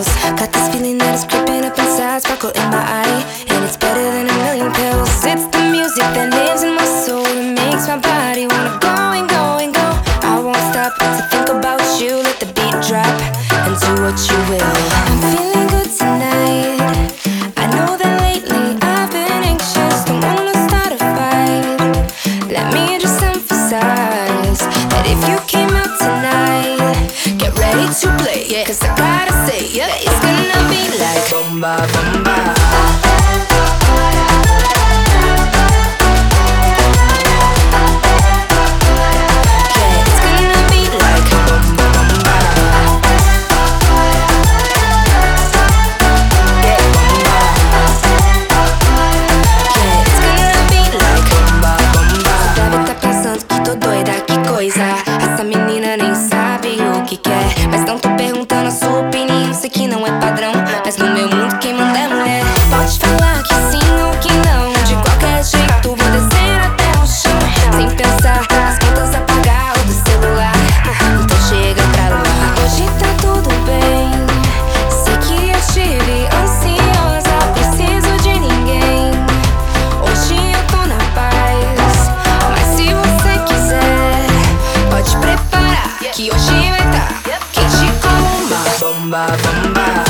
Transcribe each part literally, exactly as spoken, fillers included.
thrills. Got this feeling that it's creeping up inside, sparkle in my eye, and it's better than a million pills. It's the music that lives in my soul, that makes my body wanna go and go and go. I won't stop to think about you, let the beat drop and do what you will. I'm feeling good tonight. I know that lately I've been anxious, don't wanna start a fight. Let me just emphasize that if you came out tonight, get ready to play, yeah. Cause I gotta say, yeah, it's gonna be like bomba, bomba. Essa menina nem sabe o que quer, mas não tô perguntando a sua opinião. Sei que não é padrão, mas no meu mundo quem manda é mulher. Pode falar que sim ou que não, de qualquer jeito vou descer até o chão, sem pensar, as contas a pagar o do celular. Então chega pra lá. Hoje tá tudo bem, sei que eu estive ansiosa, preciso de ninguém. Hoje eu tô na paz, mas se você quiser, pode preparar, que hoje vai tá quente como uma bomba, bomba.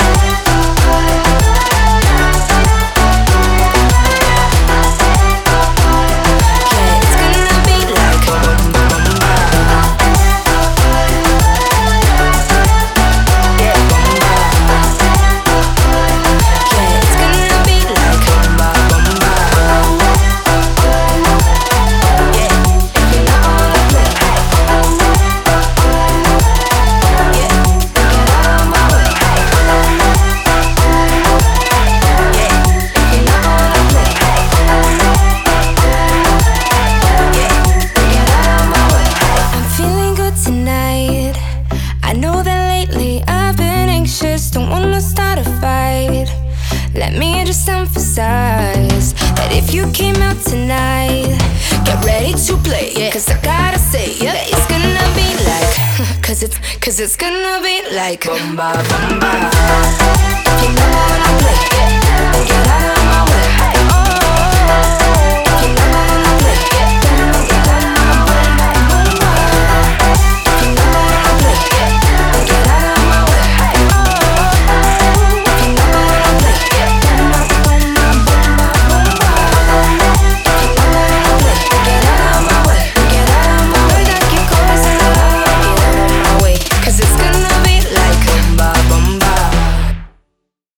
I know that lately I've been anxious, don't wanna start a fight. Let me just emphasize that if you came out tonight, get ready to play, yeah. Cause I gotta say, yeah, it's gonna be like Cause it's, cause it's gonna be like bomba, bomba. If you know what I play,